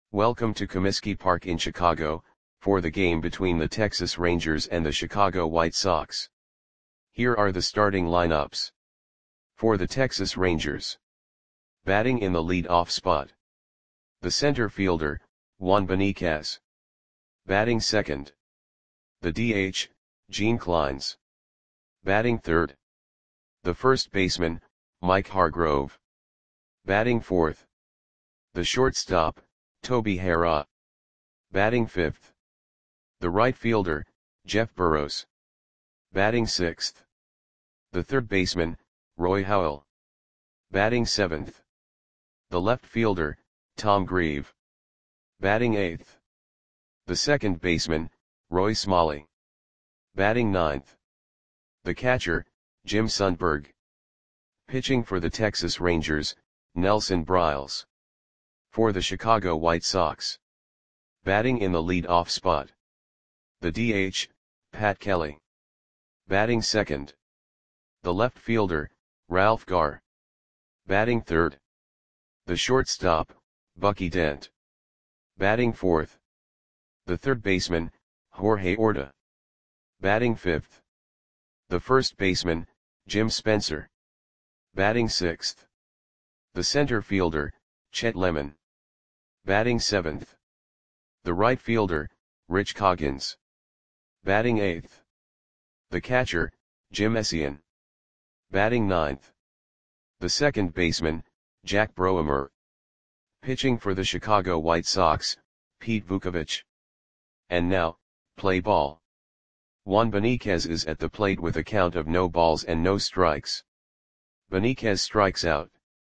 Welcome to Comiskey Park in Chicago, for the game between the Texas Rangers and the Chicago White Sox. Here are the starting lineups. For the Texas Rangers. Batting in the lead-off spot. The center fielder, Juan Beniquez. Batting second. The DH, Gene Clines. Batting third. The first baseman, Mike Hargrove. Batting fourth. The shortstop, Toby Harrah. Batting fifth. The right fielder, Jeff Burroughs. Batting sixth. The third baseman, Roy Howell. Batting seventh. The left fielder, Tom Grieve. Batting eighth. The second baseman, Roy Smalley. Batting ninth. The catcher, Jim Sundberg. Pitching for the Texas Rangers, Nelson Briles. For the Chicago White Sox. Batting in the lead-off spot. The DH, Pat Kelly. Batting second. The left fielder, Ralph Garr. Batting third. The shortstop, Bucky Dent. Batting fourth. The third baseman, Jorge Orta. Batting fifth. The first baseman, Jim Spencer. Batting sixth. The center fielder, Chet Lemon. Batting seventh. The right fielder, Rich Coggins. Batting eighth. The catcher, Jim Essien. Batting ninth. The second baseman, Jack Broemer. Pitching for the Chicago White Sox, Pete Vukovich. And now, play ball. Juan Beniquez is at the plate with a count of no balls and no strikes. Beniquez strikes out.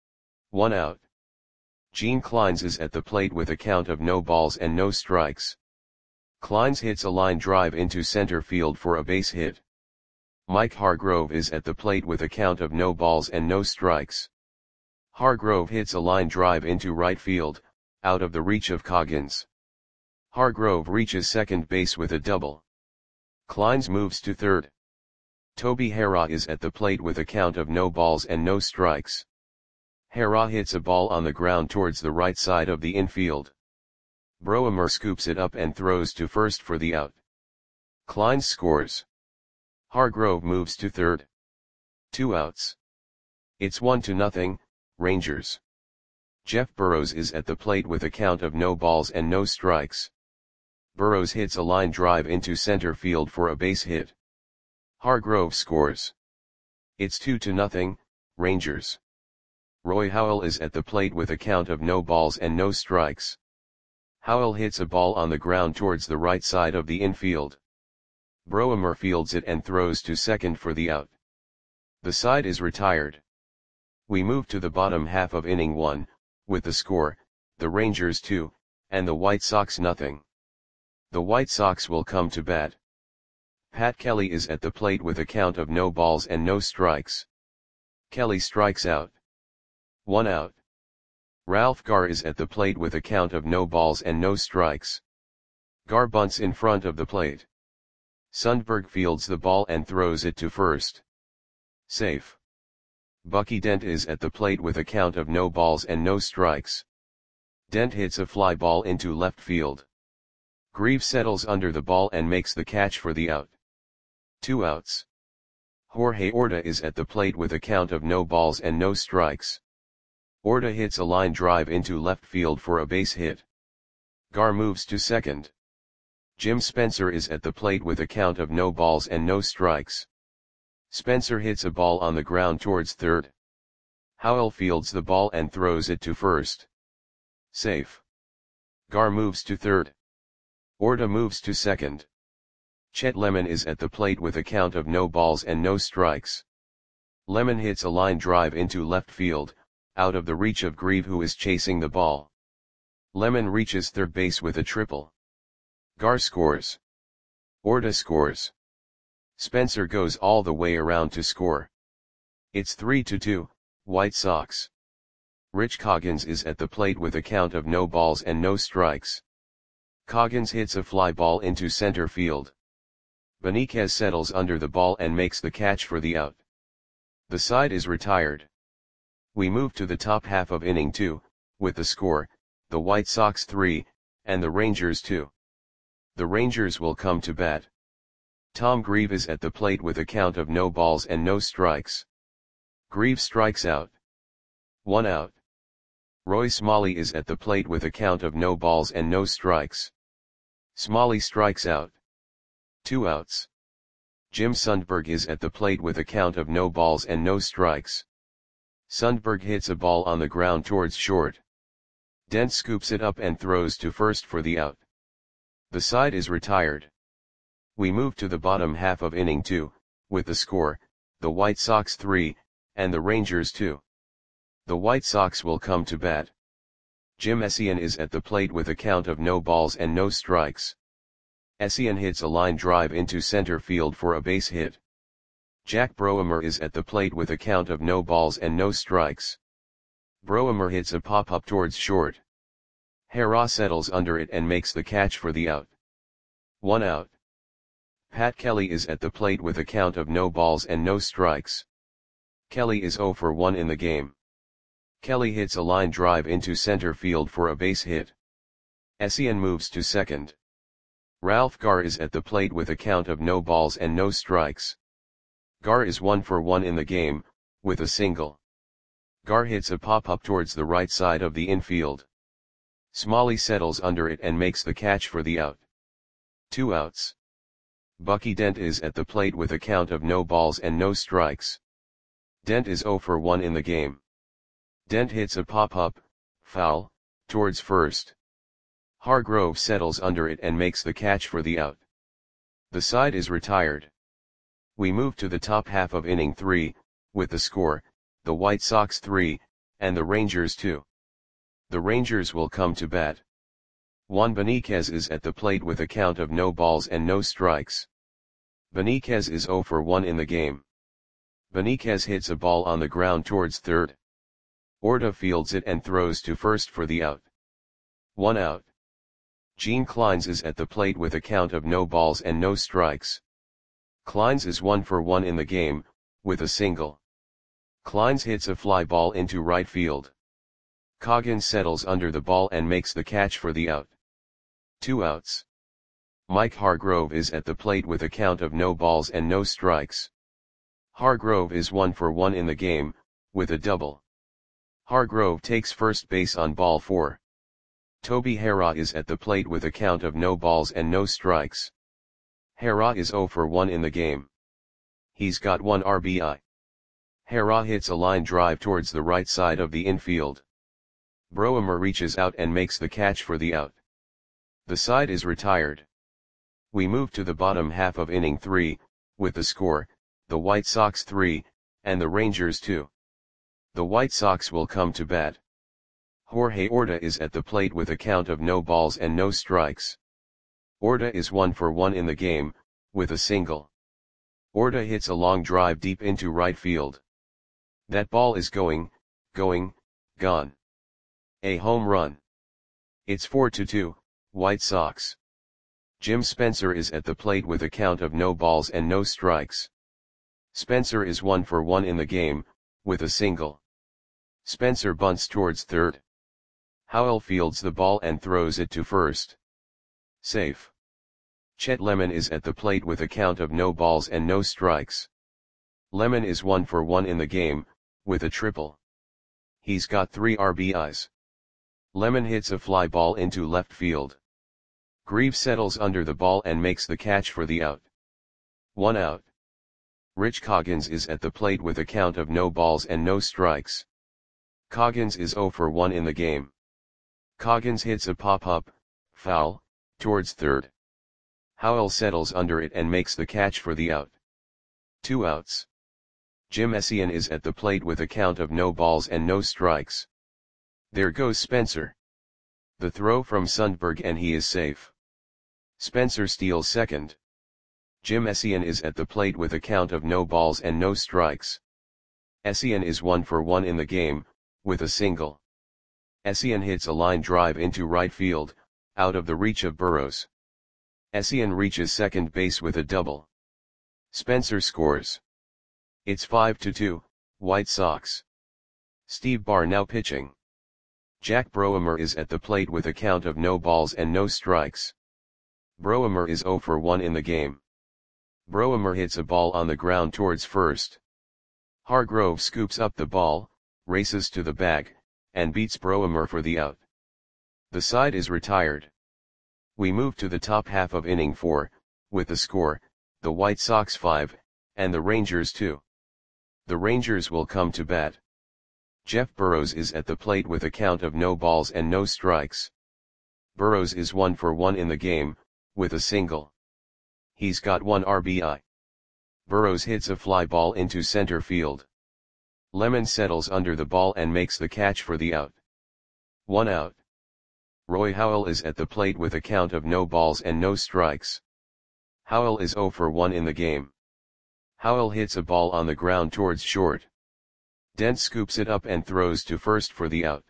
1 out. Gene Clines is at the plate with a count of no balls and no strikes. Clines hits a line drive into center field for a base hit. Mike Hargrove is at the plate with a count of no balls and no strikes. Hargrove hits a line drive into right field, out of the reach of Coggins. Hargrove reaches second base with a double. Clines moves to third. Toby Harrah is at the plate with a count of no balls and no strikes. Harrah hits a ball on the ground towards the right side of the infield. Broemer scoops it up and throws to first for the out. Clines scores. Hargrove moves to third. 2 outs. It's 1-0, Rangers. Jeff Burroughs is at the plate with a count of no balls and no strikes. Burroughs hits a line drive into center field for a base hit. Hargrove scores. It's 2-0, Rangers. Roy Howell is at the plate with a count of no balls and no strikes. Howell hits a ball on the ground towards the right side of the infield. Broemer fields it and throws to second for the out. The side is retired. We move to the bottom half of inning 1, with the score, the Rangers 2, and the White Sox 0. The White Sox will come to bat. Pat Kelly is at the plate with a count of no balls and no strikes. Kelly strikes out. 1 out. Ralph Garr is at the plate with a count of no balls and no strikes. Garr bunts in front of the plate. Sundberg fields the ball and throws it to first. Safe. Bucky Dent is at the plate with a count of no balls and no strikes. Dent hits a fly ball into left field. Grieve settles under the ball and makes the catch for the out. 2 outs. Jorge Orta is at the plate with a count of no balls and no strikes. Orta hits a line drive into left field for a base hit. Garr moves to second. Jim Spencer is at the plate with a count of no balls and no strikes. Spencer hits a ball on the ground towards third. Howell fields the ball and throws it to first. Safe. Garr moves to third. Orta moves to second. Chet Lemon is at the plate with a count of no balls and no strikes. Lemon hits a line drive into left field, out of the reach of Grieve, who is chasing the ball. Lemon reaches third base with a triple. Garr scores. Orta scores. Spencer goes all the way around to score. It's 3-2, White Sox. Rich Coggins is at the plate with a count of no balls and no strikes. Coggins hits a fly ball into center field. Beniquez settles under the ball and makes the catch for the out. The side is retired. We move to the top half of inning 2, with the score, the White Sox 3, and the Rangers 2. The Rangers will come to bat. Tom Grieve is at the plate with a count of no balls and no strikes. Grieve strikes out. 1 out. Roy Smalley is at the plate with a count of no balls and no strikes. Smalley strikes out. 2 outs. Jim Sundberg is at the plate with a count of no balls and no strikes. Sundberg hits a ball on the ground towards short. Dent scoops it up and throws to first for the out. The side is retired. We move to the bottom half of inning 2, with the score, the White Sox 3, and the Rangers 2. The White Sox will come to bat. Jim Essien is at the plate with a count of no balls and no strikes. Essien hits a line drive into center field for a base hit. Jack Broemer is at the plate with a count of no balls and no strikes. Broemer hits a pop-up towards short. Hara settles under it and makes the catch for the out. 1 out. Pat Kelly is at the plate with a count of no balls and no strikes. Kelly is 0 for 1 in the game. Kelly hits a line drive into center field for a base hit. Essien moves to second. Ralph Garr is at the plate with a count of no balls and no strikes. Garr is 1 for 1 in the game, with a single. Garr hits a pop-up towards the right side of the infield. Smalley settles under it and makes the catch for the out. 2 outs. Bucky Dent is at the plate with a count of no balls and no strikes. Dent is 0 for 1 in the game. Dent hits a pop-up, foul, towards first. Hargrove settles under it and makes the catch for the out. The side is retired. We move to the top half of inning 3, with the score, the White Sox 3, and the Rangers 2. The Rangers will come to bat. Juan Beniquez is at the plate with a count of no balls and no strikes. Beniquez is 0 for 1 in the game. Beniquez hits a ball on the ground towards third. Orta fields it and throws to first for the out. 1 out. Gene Kleins is at the plate with a count of no balls and no strikes. Kleins is 1 for 1 in the game, with a single. Kleins hits a fly ball into right field. Coggins settles under the ball and makes the catch for the out. 2 outs. Mike Hargrove is at the plate with a count of no balls and no strikes. Hargrove is 1 for 1 in the game, with a double. Hargrove takes first base on ball 4. Toby Hara is at the plate with a count of no balls and no strikes. Hara is 0 for 1 in the game. He's got 1 RBI. Hara hits a line drive towards the right side of the infield. Broemer reaches out and makes the catch for the out. The side is retired. We move to the bottom half of inning 3, with the score, the White Sox 3, and the Rangers 2. The White Sox will come to bat. Jorge Orta is at the plate with a count of no balls and no strikes. Orta is 1 for 1 in the game, with a single. Orta hits a long drive deep into right field. That ball is gone. A home run. It's 4-2, White Sox. Jim Spencer is at the plate with a count of no balls and no strikes. Spencer is 1 for 1 in the game, with a single. Spencer bunts towards third. Howell fields the ball and throws it to first. Safe. Chet Lemon is at the plate with a count of no balls and no strikes. Lemon is 1 for 1 in the game, with a triple. He's got 3 RBIs. Lemon hits a fly ball into left field. Grieve settles under the ball and makes the catch for the out. 1 out. Rich Coggins is at the plate with a count of no balls and no strikes. Coggins is 0 for 1 in the game. Coggins hits a pop-up, foul, towards third. Howell settles under it and makes the catch for the out. 2 outs. Jim Essien is at the plate with a count of no balls and no strikes. There goes Spencer. The throw from Sundberg and he is safe. Spencer steals second. Jim Essien is at the plate with a count of no balls and no strikes. Essien is 1 for 1 in the game, with a single. Essien hits a line drive into right field, out of the reach of Burrows. Essien reaches second base with a double. Spencer scores. It's 5-2, White Sox. Steve Barr now pitching. Jack Broemer is at the plate with a count of no balls and no strikes. Broemer is 0 for 1 in the game. Broemer hits a ball on the ground towards first. Hargrove scoops up the ball, races to the bag, and beats Broemer for the out. The side is retired. We move to the top half of inning 4, with the score, the White Sox 5, and the Rangers 2. The Rangers will come to bat. Jeff Burroughs is at the plate with a count of no balls and no strikes. Burroughs is 1 for 1 in the game, with a single. He's got 1 RBI. Burroughs hits a fly ball into center field. Lemon settles under the ball and makes the catch for the out. 1 out. Roy Howell is at the plate with a count of no balls and no strikes. Howell is 0 for 1 in the game. Howell hits a ball on the ground towards short. Dent scoops it up and throws to first for the out.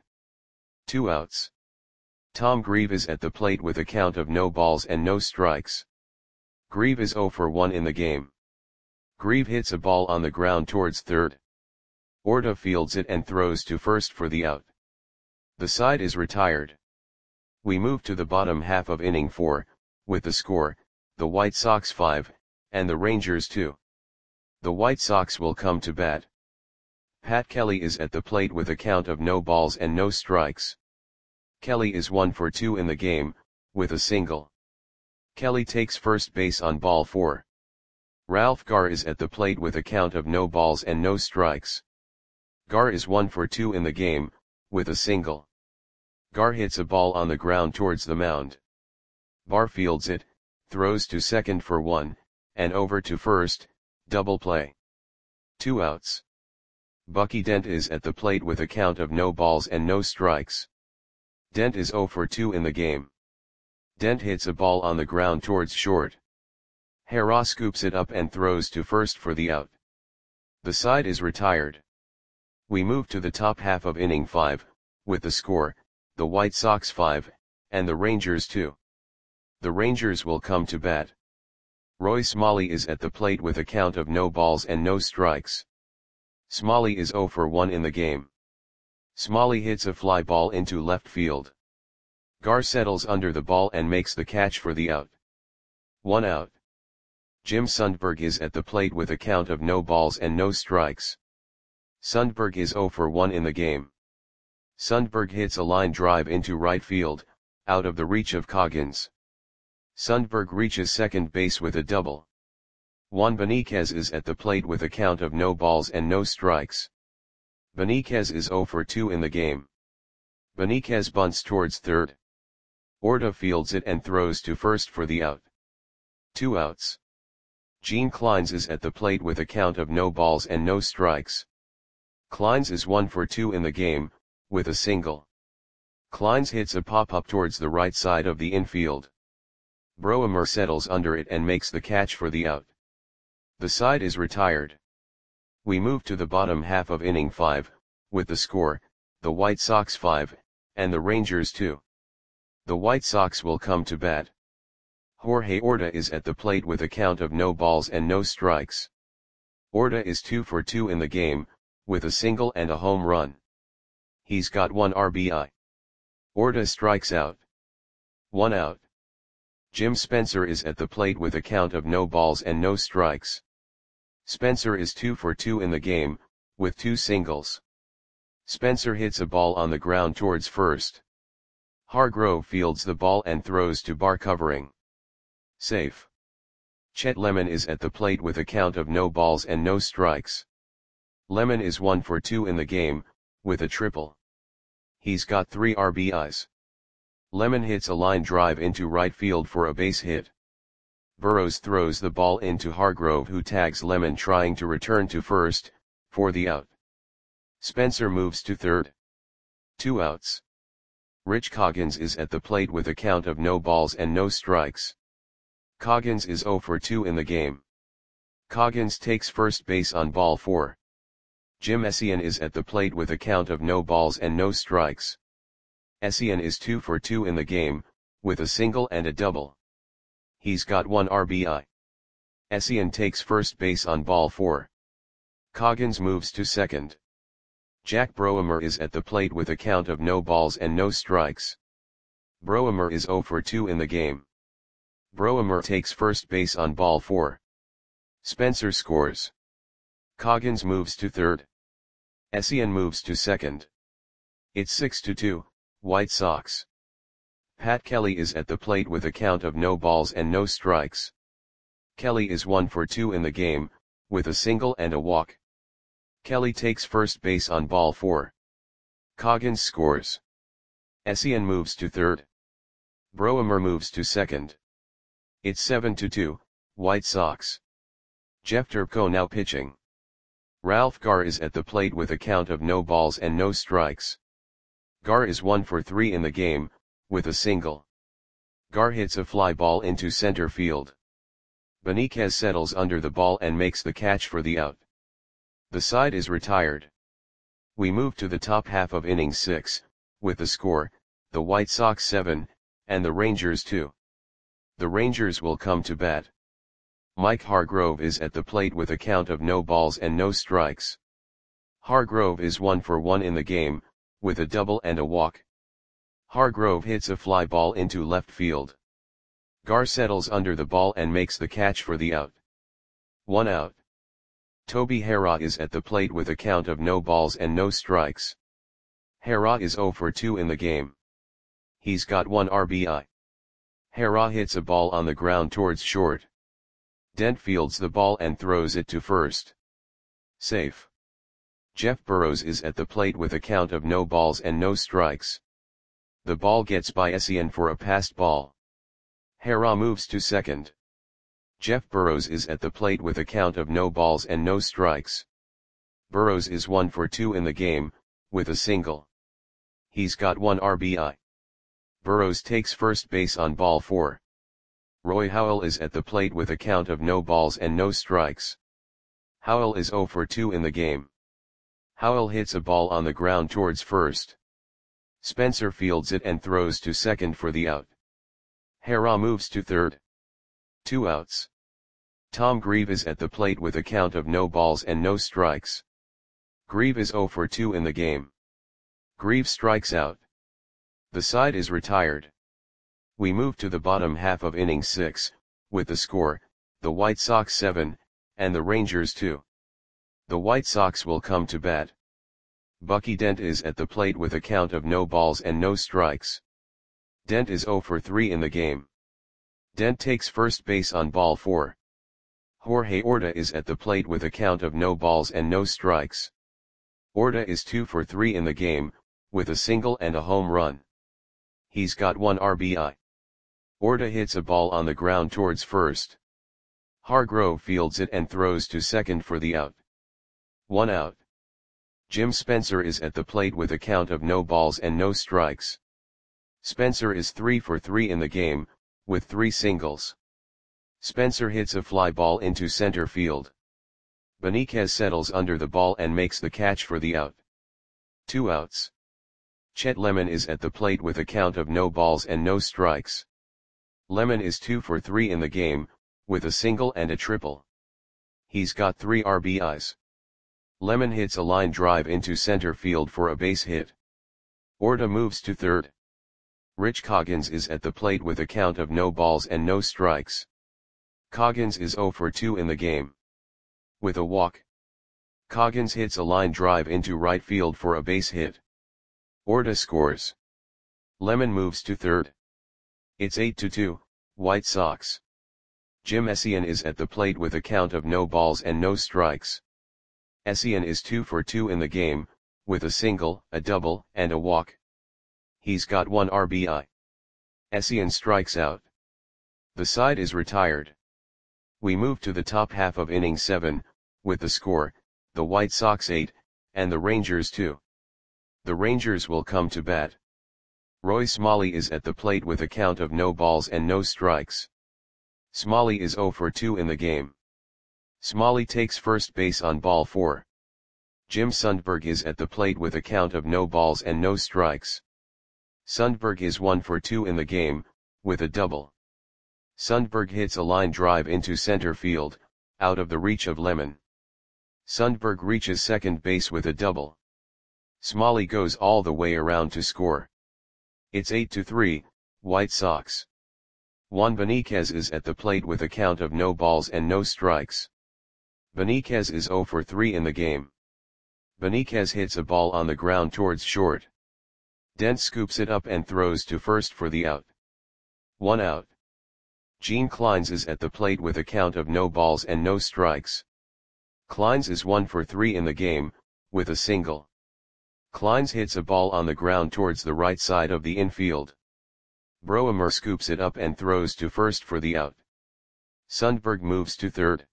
2 outs. Tom Grieve is at the plate with a count of no balls and no strikes. Grieve is 0 for 1 in the game. Grieve hits a ball on the ground towards third. Orta fields it and throws to first for the out. The side is retired. We move to the bottom half of inning 4, with the score, the White Sox 5, and the Rangers 2. The White Sox will come to bat. Pat Kelly is at the plate with a count of no balls and no strikes. Kelly is 1 for 2 in the game, with a single. Kelly takes first base on ball 4. Ralph Garr is at the plate with a count of no balls and no strikes. Garr is 1 for 2 in the game, with a single. Garr hits a ball on the ground towards the mound. Barr fields it, throws to second for 1, and over to first, double play. 2 outs. Bucky Dent is at the plate with a count of no balls and no strikes. Dent is 0 for 2 in the game. Dent hits a ball on the ground towards short. Harrah scoops it up and throws to first for the out. The side is retired. We move to the top half of inning 5, with the score, the White Sox 5, and the Rangers 2. The Rangers will come to bat. Roy Smalley is at the plate with a count of no balls and no strikes. Smalley is 0 for 1 in the game. Smalley hits a fly ball into left field. Garr settles under the ball and makes the catch for the out. 1 out. Jim Sundberg is at the plate with a count of no balls and no strikes. Sundberg is 0 for 1 in the game. Sundberg hits a line drive into right field, out of the reach of Coggins. Sundberg reaches second base with a double. Juan Beniquez is at the plate with a count of no balls and no strikes. Beniquez is 0 for 2 in the game. Beniquez bunts towards third. Orta fields it and throws to first for the out. 2 outs. Gene Clines is at the plate with a count of no balls and no strikes. Clines is 1 for 2 in the game, with a single. Clines hits a pop-up towards the right side of the infield. Broemer settles under it and makes the catch for the out. The side is retired. We move to the bottom half of inning 5, with the score, the White Sox 5, and the Rangers 2. The White Sox will come to bat. Jorge Orta is at the plate with a count of no balls and no strikes. Orta is 2 for 2 in the game, with a single and a home run. He's got 1 RBI. Orta strikes out. 1 out. Jim Spencer is at the plate with a count of no balls and no strikes. Spencer is 2 for 2 in the game, with 2 singles. Spencer hits a ball on the ground towards first. Hargrove fields the ball and throws to Barr covering. Safe. Chet Lemon is at the plate with a count of no balls and no strikes. Lemon is 1 for 2 in the game, with a triple. He's got 3 RBIs. Lemon hits a line drive into right field for a base hit. Burroughs throws the ball into Hargrove, who tags Lemon trying to return to first, for the out. Spencer moves to third. 2 outs. Rich Coggins is at the plate with a count of no balls and no strikes. Coggins is 0 for 2 in the game. Coggins takes first base on ball 4. Jim Essien is at the plate with a count of no balls and no strikes. Essien is 2 for 2 in the game, with a single and a double. He's got 1 RBI. Essien takes first base on ball 4. Coggins moves to second. Jack Broemer is at the plate with a count of no balls and no strikes. Broemer is 0 for 2 in the game. Broemer takes first base on ball 4. Spencer scores. Coggins moves to third. Essien moves to second. It's 6-2, White Sox. Pat Kelly is at the plate with a count of no balls and no strikes. Kelly is 1 for 2 in the game, with a single and a walk. Kelly takes first base on ball 4. Coggins scores. Essien moves to third. Broemer moves to second. It's 7-2, White Sox. Jeff Turco now pitching. Ralph Garr is at the plate with a count of no balls and no strikes. Garr is 1 for 3 in the game, with a single. Garr hits a fly ball into center field. Benitez settles under the ball and makes the catch for the out. The side is retired. We move to the top half of inning 6, with the score, the White Sox 7, and the Rangers 2. The Rangers will come to bat. Mike Hargrove is at the plate with a count of no balls and no strikes. Hargrove is 1 for 1 in the game, with a double and a walk. Hargrove hits a fly ball into left field. Garr settles under the ball and makes the catch for the out. 1 out. Toby Harrah is at the plate with a count of no balls and no strikes. Harrah is 0 for 2 in the game. He's got 1 RBI. Harrah hits a ball on the ground towards short. Dent fields the ball and throws it to first. Safe. Jeff Burrows is at the plate with a count of no balls and no strikes. The ball gets by Essien for a passed ball. Harrah moves to second. Jeff Burrows is at the plate with a count of no balls and no strikes. Burrows is 1 for 2 in the game, with a single. He's got 1 RBI. Burrows takes first base on ball 4. Roy Howell is at the plate with a count of no balls and no strikes. Howell is 0 for 2 in the game. Howell hits a ball on the ground towards first. Spencer fields it and throws to second for the out. Harrah moves to third. 2 outs. Tom Grieve is at the plate with a count of no balls and no strikes. Grieve is 0 for 2 in the game. Grieve strikes out. The side is retired. We move to the bottom half of inning 6, with the score, the White Sox 7, and the Rangers 2. The White Sox will come to bat. Bucky Dent is at the plate with a count of no balls and no strikes. Dent is 0 for 3 in the game. Dent takes first base on ball 4. Jorge Orta is at the plate with a count of no balls and no strikes. Orta is 2 for 3 in the game, with a single and a home run. He's got 1 RBI. Orta hits a ball on the ground towards first. Hargrove fields it and throws to second for the out. 1 out. Jim Spencer is at the plate with a count of no balls and no strikes. Spencer is 3 for 3 in the game, with 3 singles. Spencer hits a fly ball into center field. Benitez settles under the ball and makes the catch for the out. 2 outs. Chet Lemon is at the plate with a count of no balls and no strikes. Lemon is 2 for 3 in the game, with a single and a triple. He's got 3 RBIs. Lemon hits a line drive into center field for a base hit. Orta moves to third. Rich Coggins is at the plate with a count of no balls and no strikes. Coggins is 0 for 2 in the game. With a walk. Coggins hits a line drive into right field for a base hit. Orta scores. Lemon moves to third. It's 8-2, White Sox. Jim Essien is at the plate with a count of no balls and no strikes. Essien is 2 for 2 in the game, with a single, a double, and a walk. He's got 1 RBI. Essien strikes out. The side is retired. We move to the top half of inning 7, with the score, the White Sox 8, and the Rangers 2. The Rangers will come to bat. Roy Smalley is at the plate with a count of no balls and no strikes. Smalley is 0 for 2 in the game. Smalley takes first base on ball 4. Jim Sundberg is at the plate with a count of no balls and no strikes. Sundberg is 1 for 2 in the game, with a double. Sundberg hits a line drive into center field, out of the reach of Lemon. Sundberg reaches second base with a double. Smalley goes all the way around to score. It's 8-3, White Sox. Juan Benitez is at the plate with a count of no balls and no strikes. Benitez is 0 for 3 in the game. Benitez hits a ball on the ground towards short. Dent scoops it up and throws to first for the out. 1 out. Gene Clines is at the plate with a count of no balls and no strikes. Clines is 1 for 3 in the game, with a single. Clines hits a ball on the ground towards the right side of the infield. Broemer scoops it up and throws to first for the out. Sundberg moves to third.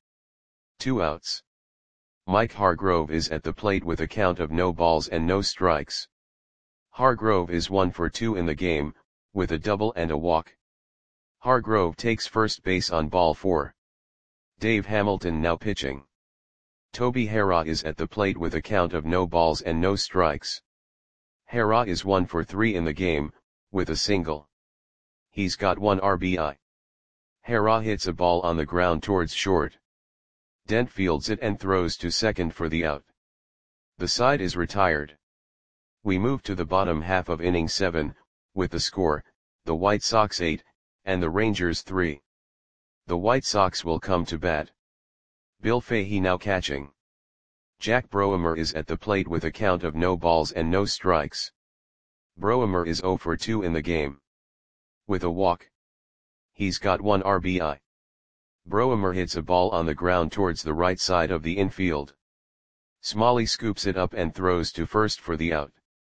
2 outs. Mike Hargrove is at the plate with a count of no balls and no strikes. Hargrove is 1 for 2 in the game, with a double and a walk. Hargrove takes first base on ball 4. Dave Hamilton now pitching. Toby Harrah is at the plate with a count of no balls and no strikes. Harrah is 1 for 3 in the game, with a single. He's got 1 RBI. Harrah hits a ball on the ground towards short. Dent fields it and throws to second for the out. The side is retired. We move to the bottom half of inning 7, with the score, the White Sox 8, and the Rangers 3. The White Sox will come to bat. Bill Fahey now catching. Jack Broemer is at the plate with a count of no balls and no strikes. Broemer is 0 for 2 in the game. With a walk. He's got 1 RBI. Broemer hits a ball on the ground towards the right side of the infield. Smalley scoops it up and throws to first for the out.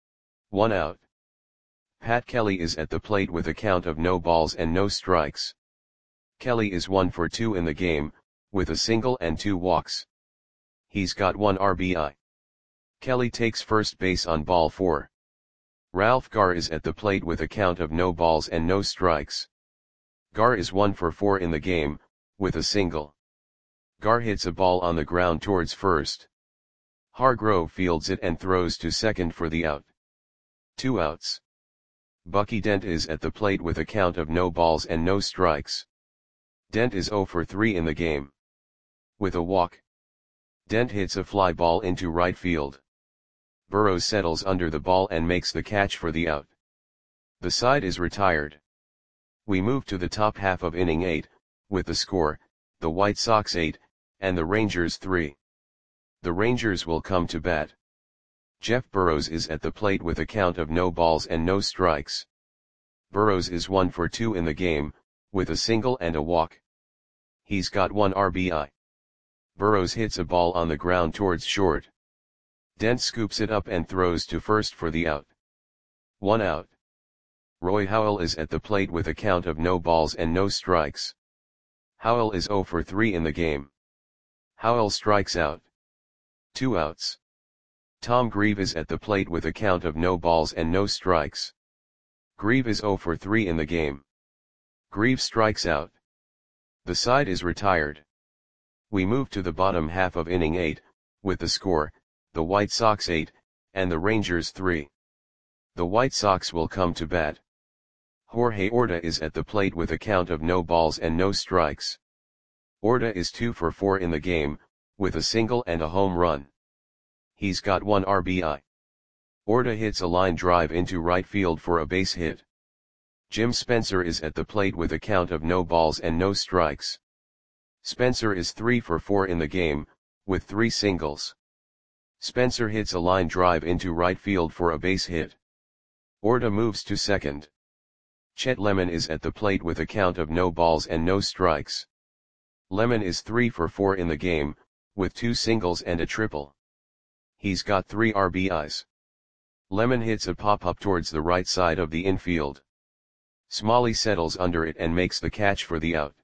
1 out. Pat Kelly is at the plate with a count of no balls and no strikes. Kelly is 1 for 2 in the game, with a single and 2 walks. He's got 1 RBI. Kelly takes first base on ball 4. Ralph Garr is at the plate with a count of no balls and no strikes. Garr is 1 for 4 in the game, with a single. Garr hits a ball on the ground towards first. Hargrove fields it and throws to second for the out. 2 outs. Bucky Dent is at the plate with a count of no balls and no strikes. Dent is 0 for 3 in the game. With a walk. Dent hits a fly ball into right field. Burrows settles under the ball and makes the catch for the out. The side is retired. We move to the top half of inning 8, with the score, the White Sox 8, and the Rangers 3. The Rangers will come to bat. Jeff Burrows is at the plate with a count of no balls and no strikes. Burrows is 1 for 2 in the game, with a single and a walk. He's got 1 RBI. Burrows hits a ball on the ground towards short. Dent scoops it up and throws to first for the out. 1 out. Roy Howell is at the plate with a count of no balls and no strikes. Howell is 0 for 3 in the game. Howell strikes out. 2 outs. Tom Grieve is at the plate with a count of no balls and no strikes. Grieve is 0 for 3 in the game. Grieve strikes out. The side is retired. We move to the bottom half of inning 8, with the score, the White Sox 8, and the Rangers 3. The White Sox will come to bat. Jorge Orta is at the plate with a count of no balls and no strikes. Orta is 2 for 4 in the game, with a single and a home run. He's got 1 RBI. Orta hits a line drive into right field for a base hit. Jim Spencer is at the plate with a count of no balls and no strikes. Spencer is 3 for 4 in the game, with 3 singles. Spencer hits a line drive into right field for a base hit. Orta moves to second. Chet Lemon is at the plate with a count of no balls and no strikes. Lemon is 3 for 4 in the game, with 2 singles and a triple. He's got 3 RBIs. Lemon hits a pop-up towards the right side of the infield. Smalley settles under it and makes the catch for the out.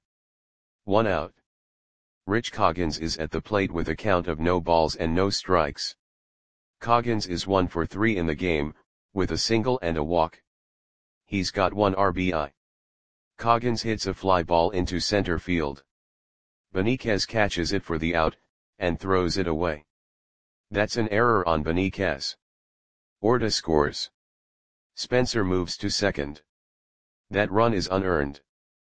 1 out. Rich Coggins is at the plate with a count of no balls and no strikes. Coggins is 1 for 3 in the game, with a single and a walk. He's got 1 RBI. Coggins hits a fly ball into center field. Benitez catches it for the out, and throws it away. That's an error on Benitez. Orta scores. Spencer moves to second. That run is unearned.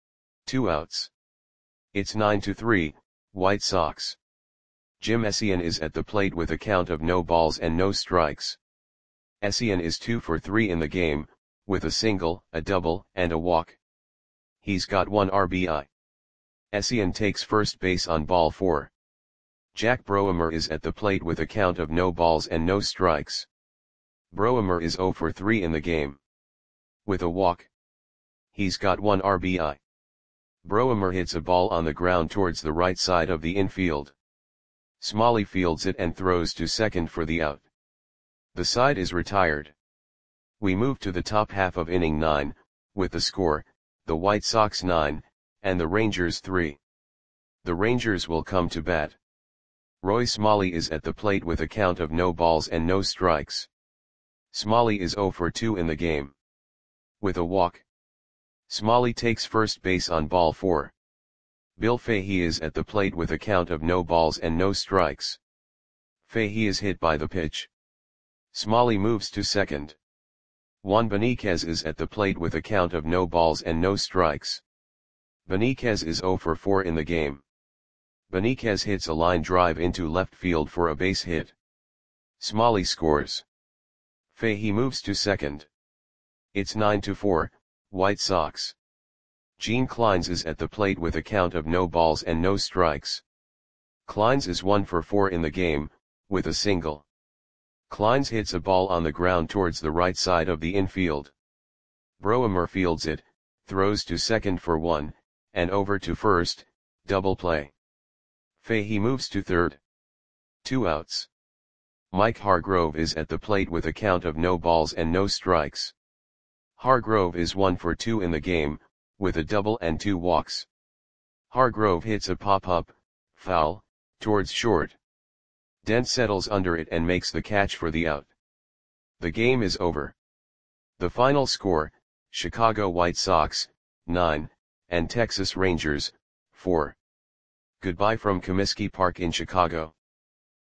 2 outs. It's 9-3, White Sox. Jim Essien is at the plate with a count of no balls and no strikes. Essien is 2 for 3 in the game, with a single, a double, and a walk. He's got 1 RBI. Essien takes first base on ball 4. Jack Broemer is at the plate with a count of no balls and no strikes. Broemer is 0 for 3 in the game. With a walk. He's got 1 RBI. Broemer hits a ball on the ground towards the right side of the infield. Smalley fields it and throws to second for the out. The side is retired. We move to the top half of inning 9, with the score, the White Sox 9, and the Rangers 3. The Rangers will come to bat. Roy Smalley is at the plate with a count of no balls and no strikes. Smalley is 0 for 2 in the game. With a walk. Smalley takes first base on ball 4. Bill Fahey is at the plate with a count of no balls and no strikes. Fahey is hit by the pitch. Smalley moves to second. Juan Beniquez is at the plate with a count of no balls and no strikes. Beniquez is 0 for 4 in the game. Beniquez hits a line drive into left field for a base hit. Smalley scores. Fahey moves to second. It's 9-4, White Sox. Gene Clines is at the plate with a count of no balls and no strikes. Clines is 1 for 4 in the game, with a single. Clines hits a ball on the ground towards the right side of the infield. Broemer fields it, throws to second for 1, and over to first, double play. Fahey moves to third. 2 outs. Mike Hargrove is at the plate with a count of no balls and no strikes. Hargrove is 1 for 2 in the game, with a double and 2 walks. Hargrove hits a pop-up, foul, towards short. Dent settles under it and makes the catch for the out. The game is over. The final score, Chicago White Sox, 9, and Texas Rangers, 4. Goodbye from Comiskey Park in Chicago.